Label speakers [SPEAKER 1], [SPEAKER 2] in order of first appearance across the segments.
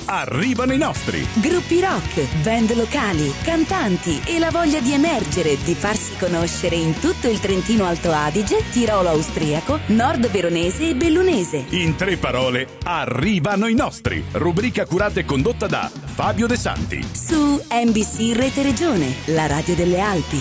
[SPEAKER 1] arrivano i nostri.
[SPEAKER 2] Gruppi rock, band locali, cantanti e la voglia di emergere, di farsi conoscere in tutto il Trentino Alto Adige, Tirolo austriaco, Nord Veronese e Bellunese.
[SPEAKER 1] In 3 parole, arrivano i nostri. Rubrica curata e condotta da Fabio De Santi.
[SPEAKER 2] Su NBC Rete Regione, la radio delle Alpi.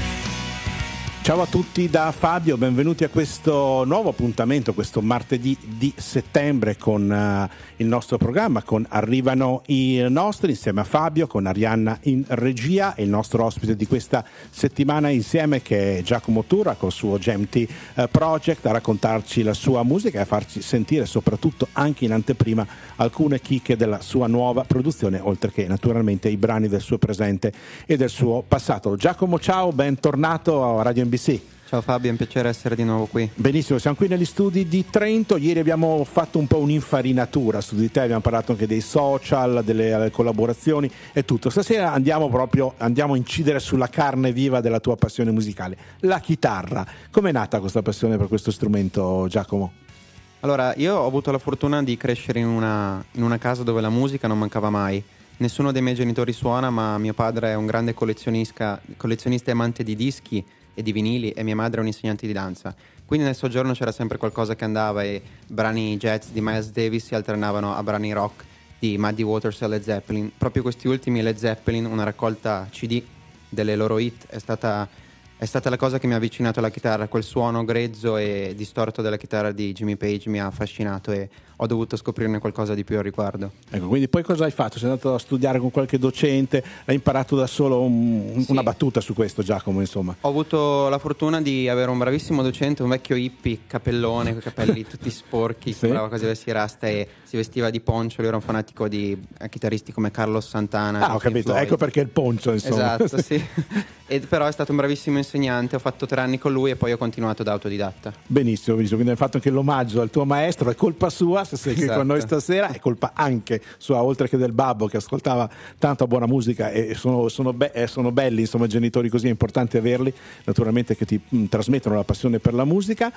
[SPEAKER 3] Ciao a tutti da Fabio, benvenuti a questo nuovo appuntamento, questo martedì di settembre con il nostro programma, con Arrivano i nostri, insieme a Fabio, con Arianna in regia e il nostro ospite di questa settimana insieme che è Giacomo Turra col suo GMT Project, a raccontarci la sua musica e a farci sentire soprattutto anche in anteprima alcune chicche della sua nuova produzione, oltre che naturalmente i brani del suo presente e del suo passato. Giacomo, ciao, bentornato a Radio NBC.
[SPEAKER 4] Ciao Fabio, è un piacere essere di nuovo qui.
[SPEAKER 3] Benissimo, siamo qui negli studi di Trento. Ieri abbiamo fatto un po' un'infarinatura su di te, abbiamo parlato anche dei social, delle collaborazioni e tutto. Stasera andiamo a incidere sulla carne viva della tua passione musicale, la chitarra. Com'è nata questa passione per questo strumento, Giacomo?
[SPEAKER 4] Allora, io ho avuto la fortuna di crescere in una casa dove la musica non mancava mai. Nessuno dei miei genitori suona, ma mio padre è un grande collezionista e amante di dischi e di vinili, e mia madre è un'insegnante di danza. Quindi nel soggiorno c'era sempre qualcosa che andava e brani jazz di Miles Davis si alternavano a brani rock di Muddy Waters e Led Zeppelin. Proprio questi ultimi, Led Zeppelin, una raccolta CD delle loro hit, è stata la cosa che mi ha avvicinato alla chitarra. Quel suono grezzo e distorto della chitarra di Jimmy Page mi ha affascinato e ho dovuto scoprirne qualcosa di più al riguardo.
[SPEAKER 3] Ecco, quindi poi cosa hai fatto? Sei andato a studiare con qualche docente? Hai imparato da solo una battuta su questo, Giacomo, insomma?
[SPEAKER 4] Ho avuto la fortuna di avere un bravissimo docente, un vecchio hippie, capellone, con i capelli tutti sporchi,
[SPEAKER 3] sì?
[SPEAKER 4] sembrava quasi avessi rasta e si vestiva di poncio. Lui era un fanatico di chitarristi come Carlos Santana.
[SPEAKER 3] Ho capito, ecco perché il poncio, insomma.
[SPEAKER 4] Esatto, sì. Però è stato un bravissimo insegnante, ho fatto 3 anni con lui e poi ho continuato da autodidatta.
[SPEAKER 3] Benissimo, quindi hai fatto anche l'omaggio al tuo maestro, è colpa sua se sei qui con noi stasera, è colpa anche sua, oltre che del babbo che ascoltava tanta buona musica e sono belli, insomma, genitori così, è importante averli, naturalmente, che ti trasmettono la passione per la musica.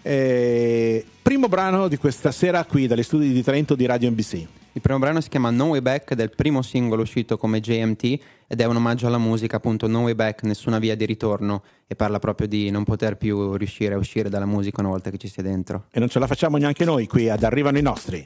[SPEAKER 3] Primo brano di questa sera qui dagli studi di Trento di Radio NBC.
[SPEAKER 4] Il primo brano si chiama No Way Back, del primo singolo uscito come JMT ed è un omaggio alla musica, appunto. No Way Back, nessuna via di ritorno, e parla proprio di non poter più riuscire a uscire dalla musica una volta che ci si è dentro.
[SPEAKER 3] E non ce la facciamo neanche noi qui ad Arrivano i nostri.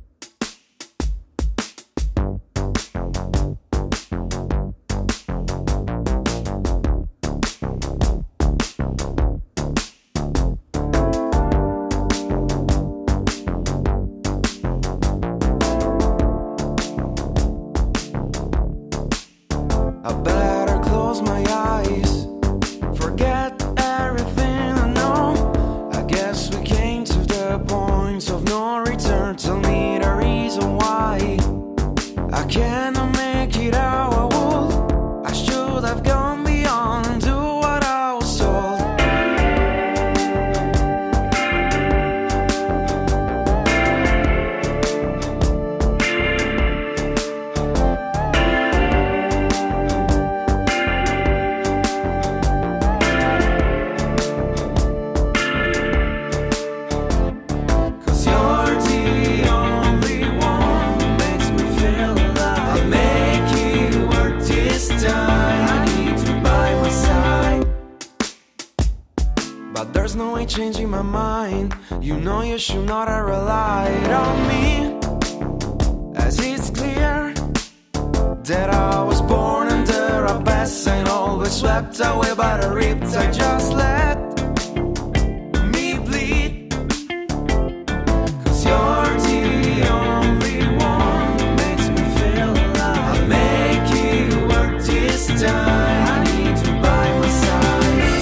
[SPEAKER 5] Changing my mind, you know you should not have relied on me, as it's clear that I was born under a best and always swept away by the riptide. Just let me bleed, 'cause you're the only one that makes me feel alive. I'll make it work this time. I need you by my side.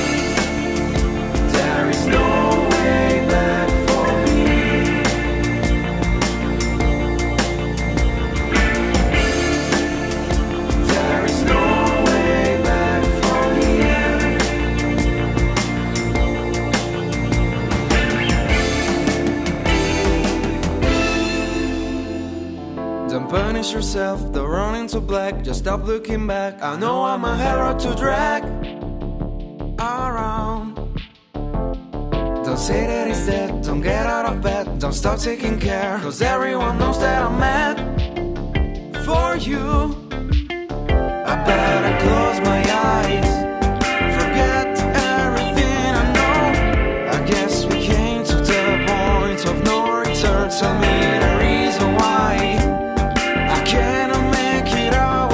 [SPEAKER 5] There is no way back for me. There is no way back for me. Don't punish yourself, don't run into black. Just stop looking back. I know I'm a hero to drag around. Don't say that it's dead, don't get out of bed, don't start taking care, 'cause everyone knows that I'm mad you. I better close my eyes, forget everything I know. I guess we came to the point of no return. Tell me the reason why I cannot make it out.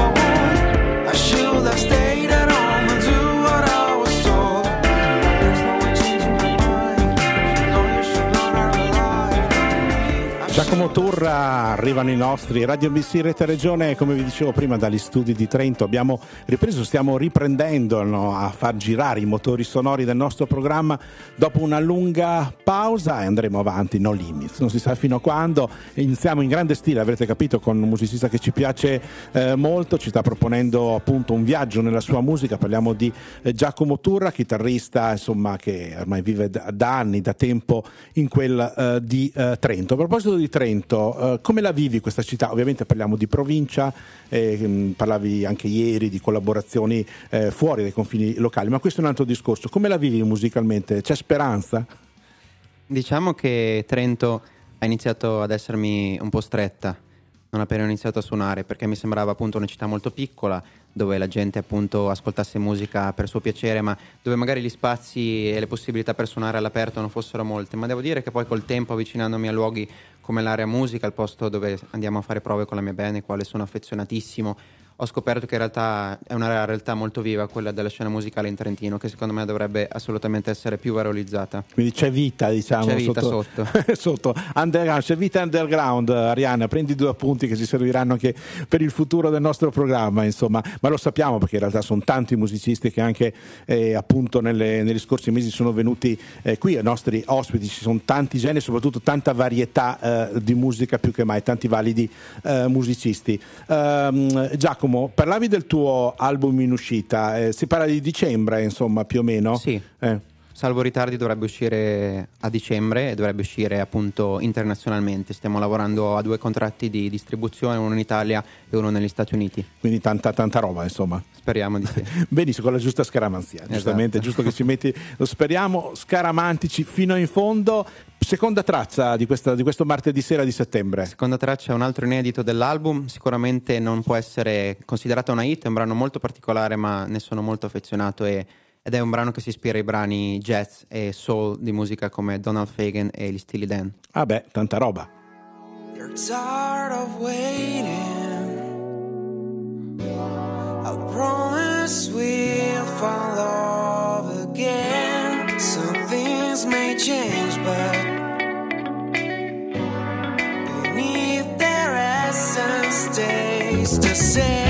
[SPEAKER 5] I should have stayed at home and do what I was told. There's no way changing my mind. You know you should not rely on me.
[SPEAKER 3] Giacomo Turra, arrivano i nostri Radio BC Rete Regione, come vi dicevo prima, dagli studi di Trento. Abbiamo ripreso, stiamo riprendendo, no, a far girare i motori sonori del nostro programma dopo una lunga pausa e andremo avanti, no limits, non si sa fino a quando. Iniziamo in grande stile, avrete capito, con un musicista che ci piace molto, ci sta proponendo appunto un viaggio nella sua musica. Parliamo di Giacomo Turra, chitarrista insomma che ormai vive da anni, da tempo in quel di Trento. A proposito di Trento, come la vivi questa città? Ovviamente parliamo di provincia, parlavi anche ieri di collaborazioni fuori dai confini locali, ma questo è un altro discorso. Come la vivi musicalmente? C'è speranza?
[SPEAKER 4] Diciamo che Trento ha iniziato ad essermi un po' stretta non appena ho iniziato a suonare, perché mi sembrava appunto una città molto piccola dove la gente appunto ascoltasse musica per suo piacere, ma dove magari gli spazi e le possibilità per suonare all'aperto non fossero molte. Ma devo dire che poi col tempo, avvicinandomi a luoghi come l'area musica, il posto dove andiamo a fare prove con la mia band, al quale sono affezionatissimo, ho scoperto che in realtà è una realtà molto viva, quella della scena musicale in Trentino, che secondo me dovrebbe assolutamente essere più valorizzata.
[SPEAKER 3] Quindi c'è vita, diciamo,
[SPEAKER 4] c'è vita sotto.
[SPEAKER 3] sotto. Underground, c'è vita underground. Arianna, prendi 2 appunti che ci serviranno anche per il futuro del nostro programma, insomma. Ma lo sappiamo perché in realtà sono tanti musicisti che anche appunto negli scorsi mesi sono venuti qui ai nostri ospiti. Ci sono tanti generi, soprattutto tanta varietà di musica, più che mai tanti validi musicisti. Giacomo, parlavi del tuo album in uscita, si parla di dicembre, insomma, più o meno?
[SPEAKER 4] Sì, salvo ritardi dovrebbe uscire a dicembre e dovrebbe uscire appunto internazionalmente. Stiamo lavorando a 2 contratti di distribuzione, uno in Italia e uno negli Stati Uniti.
[SPEAKER 3] Quindi tanta roba, insomma.
[SPEAKER 4] Speriamo di sì.
[SPEAKER 3] Benissimo, con la giusta scaramanzia, giustamente, giusto che ci metti, lo speriamo, scaramantici fino in fondo. Seconda traccia di questo martedì sera di settembre.
[SPEAKER 4] Seconda traccia è un altro inedito dell'album, sicuramente non può essere considerata una hit, è un brano molto particolare, ma ne sono molto affezionato ed è un brano che si ispira ai brani jazz e soul di musica come Donald Fagen e gli Steely Dan.
[SPEAKER 3] Ah beh, tanta roba.
[SPEAKER 5] You're tired of waiting. I promise we'll find love again. Some things may change, but beneath their essence stays the same.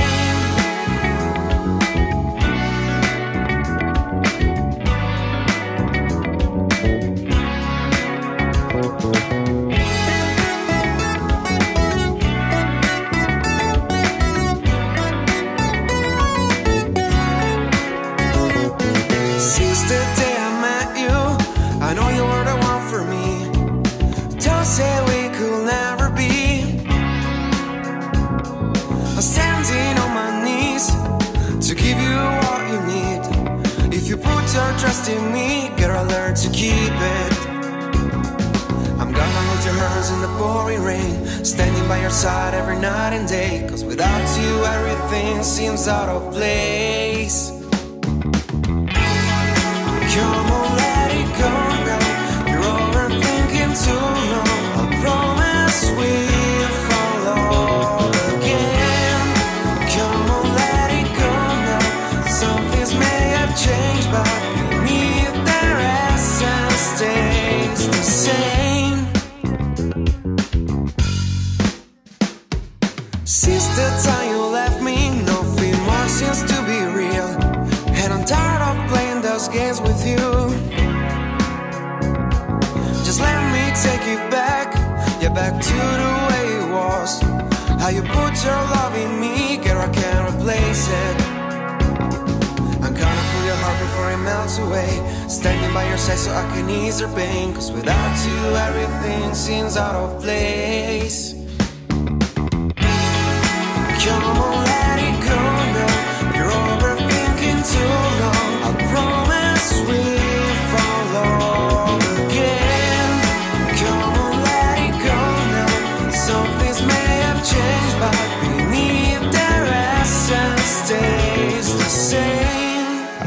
[SPEAKER 5] Trust in me, gotta learn to keep it. I'm gonna hold your hands in the pouring rain, standing by your side every night and day. Cause without you everything seems out of place. Come on, let it go now. You're overthinking too long. I promise we'll follow again. Come on, let it go now. Some things may have changed, but stays the same. Since the time you left me, nothing more seems to be real. And I'm tired of playing those games with you. Just let me take you back, yeah, back to the way it was. How you put your love in me, girl, I can't replace it. I'm gonna pull your heart before it melts away, standing by your side so I can ease your pain. Cause without you everything seems out of place. Come on, let it go now. You're overthinking too long. I promise we'll follow again. Come on, let it go now. Some things may have changed, but beneath that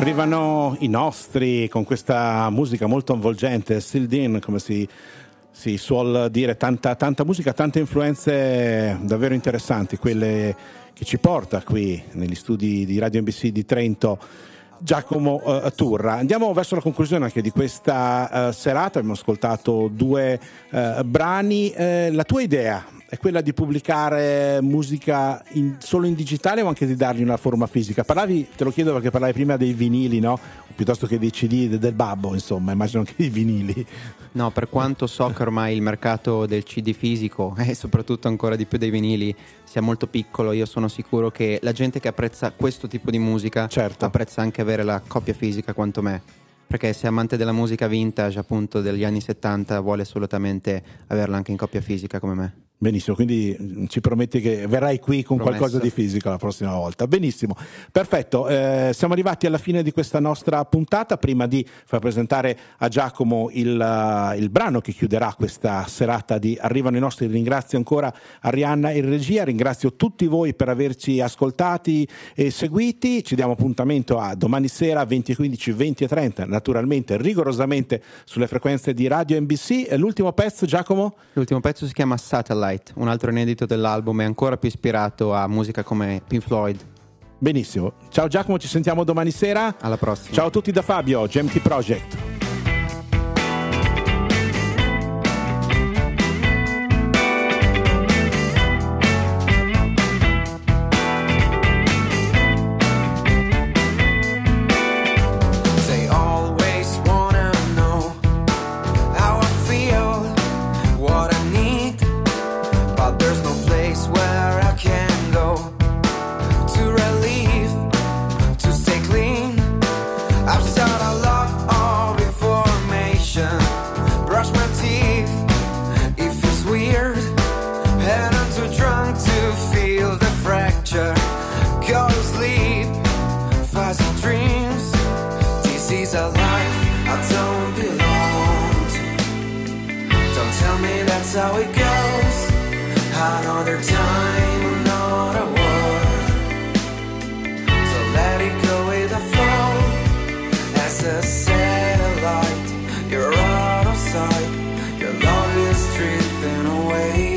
[SPEAKER 3] Arrivano i nostri con questa musica molto avvolgente, Still Dean, come si suol dire, tanta musica, tante influenze davvero interessanti, quelle che ci porta qui negli studi di Radio NBC di Trento Giacomo Turra. Andiamo verso la conclusione anche di questa serata. Abbiamo ascoltato due brani. La tua idea è quella di pubblicare musica solo in digitale o anche di dargli una forma fisica? Te lo chiedo perché parlavi prima dei vinili, no? Piuttosto che dei CD del babbo, insomma, immagino anche dei vinili.
[SPEAKER 4] No, per quanto so che ormai il mercato del CD fisico e soprattutto ancora di più dei vinili sia molto piccolo, io sono sicuro che la gente che apprezza questo tipo di musica apprezza anche avere la copia fisica quanto me. Perché se è amante della musica vintage, appunto degli anni 70, vuole assolutamente averla anche in copia fisica come me.
[SPEAKER 3] Benissimo, quindi ci prometti che verrai qui con qualcosa di fisico la prossima volta. Benissimo, perfetto. Siamo arrivati alla fine di questa nostra puntata. Prima di far presentare a Giacomo il brano che chiuderà questa serata di Arrivano i nostri, ringrazio ancora Arianna in regia, ringrazio tutti voi per averci ascoltati e seguiti. Ci diamo appuntamento a domani sera 20:15, 20:30, naturalmente rigorosamente sulle frequenze di Radio NBC. L'ultimo pezzo, Giacomo?
[SPEAKER 4] L'ultimo pezzo si chiama Satellite, un altro inedito dell'album, è ancora più ispirato a musica come Pink Floyd.
[SPEAKER 3] Benissimo, ciao Giacomo, ci sentiamo domani sera.
[SPEAKER 4] Alla prossima.
[SPEAKER 3] Ciao a tutti da Fabio, GMT Project.
[SPEAKER 5] That's how it goes. Another time, another word. So let it go with the flow. As a satellite, you're out of sight. Your love is drifting away.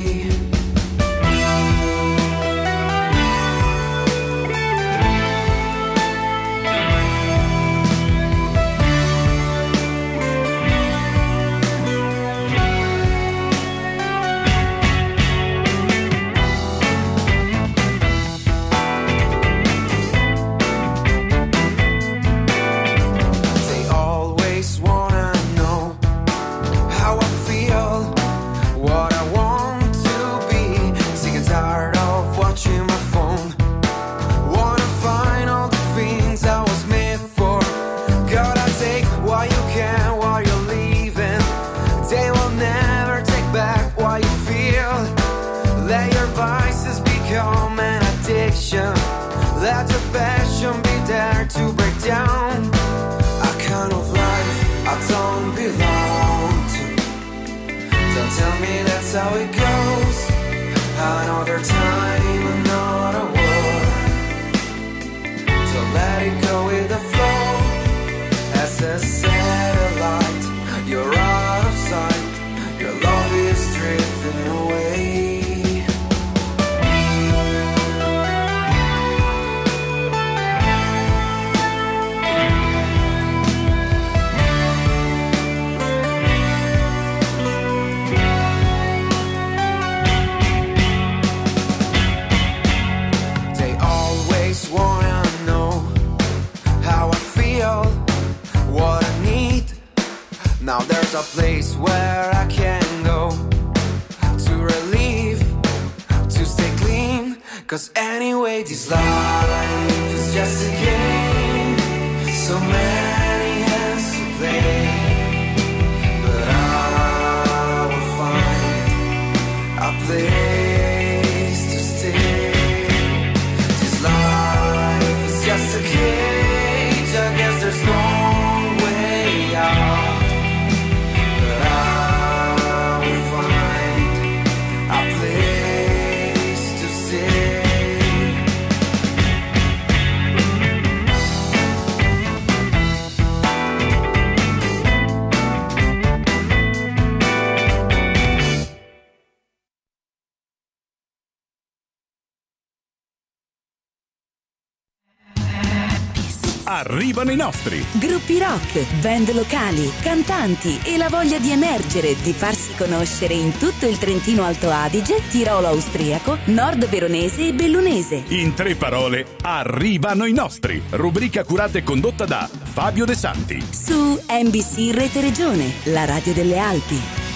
[SPEAKER 5] Let the passion be there to break down a kind of life I don't belong to. Don't tell me that's how it goes. Another time, another word. So let it go with the flow. As a satellite, you're out of sight. Your love is drifting away. Now there's a place where I can go to relieve, to stay clean. Cause anyway this life is just a game. So many hands to play. But I will find a place to stay. This life is just a cage. I guess there's no way out.
[SPEAKER 1] arrivano i nostri.
[SPEAKER 2] Gruppi rock, band locali, cantanti e la voglia di emergere, di farsi conoscere in tutto il Trentino Alto Adige, Tirolo austriaco, Nord Veronese e Bellunese.
[SPEAKER 1] In 3 parole, arrivano i nostri. Rubrica curata e condotta da Fabio De Santi.
[SPEAKER 2] Su NBC Rete Regione, la radio delle Alpi.